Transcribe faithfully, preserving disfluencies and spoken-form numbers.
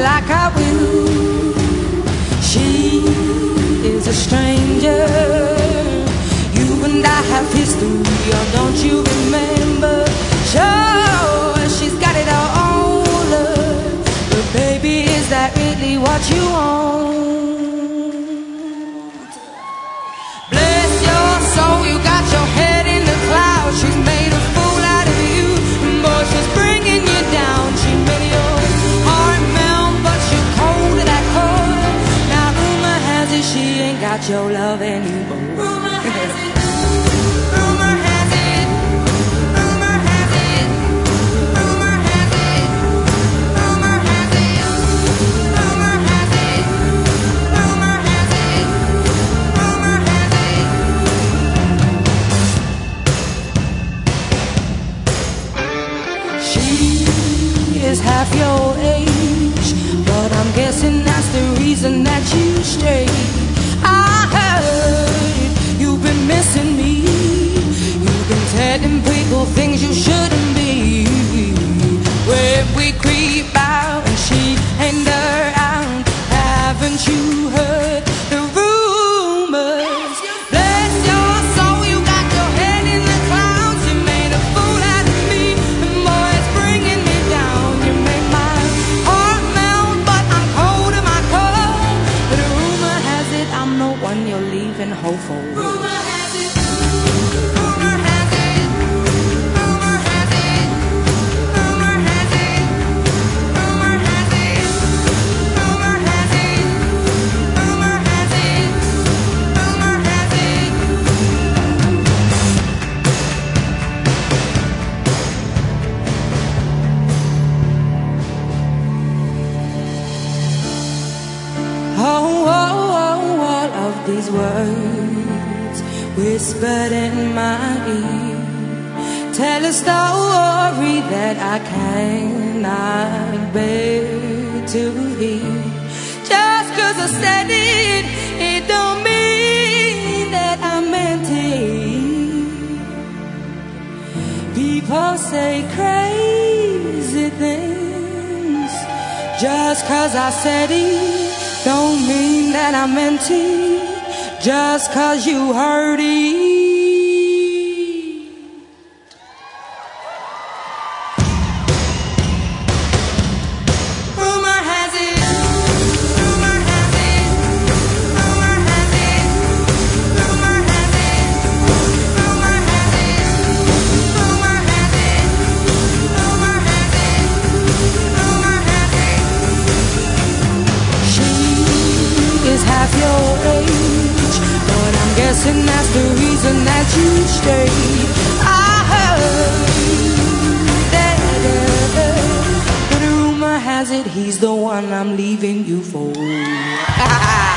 like I will. She is a stranger. You and I have history, oh, don't you remember? Sure, she's got it all, love, but baby, is that really what you want? Bless your soul, you got your head in the clouds. She's made a fool out of you, boy, she's bringing you down. She made your heart melt, but you're cold to that core. Now rumor has it she ain't got your love anymore. Rumor has it. Rumor has it. Rumor has it. Rumor has it. Rumor has it. Rumor has it. Rumor has it. Rumor has it. She is half your age, but I'm guessing that's the reason that you strayed. I heard you've been missing me. You've been telling people things you shouldn't be. Where we creep out and she ain't around. Haven't you heard the rumors? Bless your soul, you got your head in the clouds. You made a fool out of me, and boy, it's bringing me down. You made my heart melt, but I'm cold to my core. But a rumor has it I'm the one you're leaving hopeful. Rumor has it. Rumor has it. Rumor has it. Rumor has it. Rumor has it. Rumor has it. Rumor has it. Rumor has it. Oh, oh, oh, all of these words whispered in my ear tell a story that I cannot bear to hear. Just 'cause I said it, it don't mean that I meant it. People say crazy things. Just 'cause I said it don't mean that I meant it. Just 'cause you heard it. Rumor has it. Rumor has it. Rumor has it. Rumor has it. Rumor has it. Rumor has it. Rumor has it. Rumor has it. She is half your age, but I'm guessing that's the reason that you stayed. I heard that, but rumor has it he's the one I'm leaving you for.